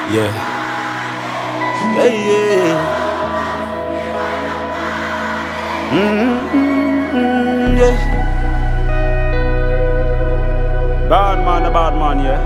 Yeah. Yeah, yeah. Yeah. Bad man, yeah.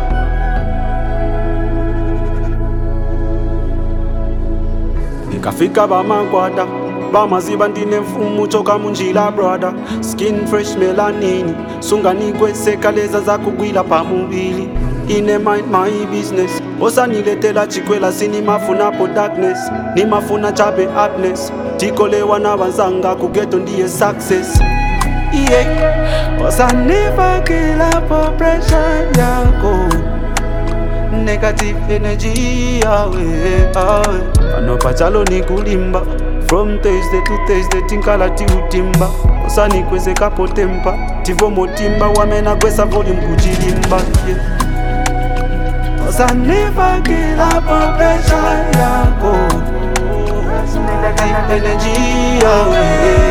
Nikafika bamangwada bamaziba ndine mfumu choka munjila brother. Skin fresh melanini sunganikwe sekaleza za kugwila pamubili. Ine mind my business osaniletela chikwela sinimafunapo darkness nimafuna chabe happiness tikolewa na banzanga kugeto ndiye success. Yeah. Osanifakila po pressure yako negative energy yawe anopachalo ni kulimba from Thursday to Thursday tinkala ti utimba osanikweze kapo tempa tivo motimba wamena kwesa volume kuchilimba. Yeah. Osanifakila po pressure yako negative energy yawe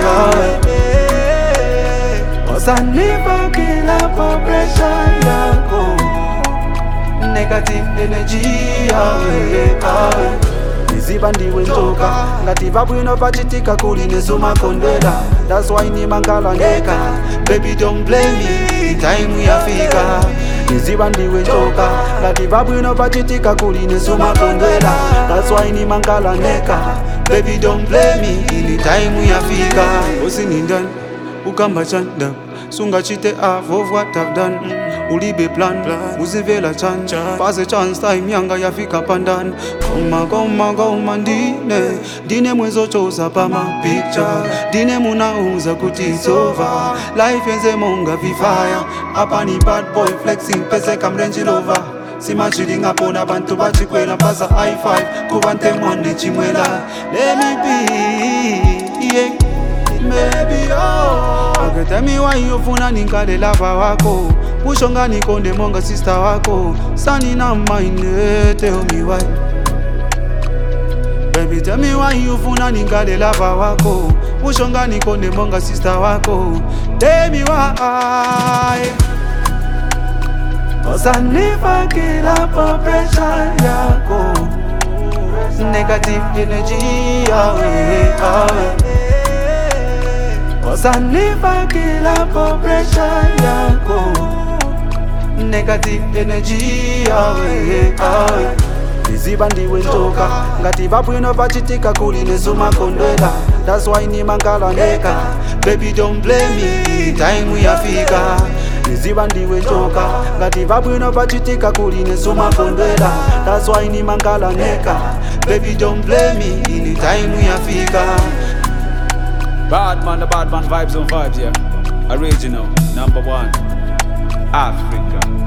osanifakila po pressure yako negative energy yawe niziba ndiwe njoka ngati vabwino pachitika kuli nezumakondwela. That's why nimangala ndeka baby don't blame me time yafika. Niziba ndiwe njoka ngati vabwino pachitika kuli nezumakondwela. That's why nimangala ndeka baby don't blame me time yafika. Usinindani ukamba chanda sungachite half of what I've done. Ulibe plan uzivela chanja pass a chance time yanga yafika pandan. Goma dine mwezo choza pa my picture dine munauza kuti it's over life yenze monga vifaya hapa ni bad boy flexing pese kamrenji lover simachiding apona bantu bachikwela pasa high five kubante mwandi chimwela. Let me be, yeah, maybe okay, tell me why you funa ninkale lava wako Pushonga nikonde monga sister wako Sani na mind, tell me why. Baby tell me why you funa ninkale lava wako Pushonga nikonde monga sister wako Tell me why. Osanifakila po pressure yako negative energy yawe osanifakila po pressure yako negative energy yawe niziba ndiwe njoka ngati vabwino pachitika kuli nezumakondwela. That's why nimangala ndeka baby don't blame me time yafika. Niziba ndiwe njoka ngati vabwino pachitika kuli nezumakondwela. That's why nimangala ndeka baby don't blame me time yafika. Bad man vibes on vibes, yeah. Original, #1, Africa.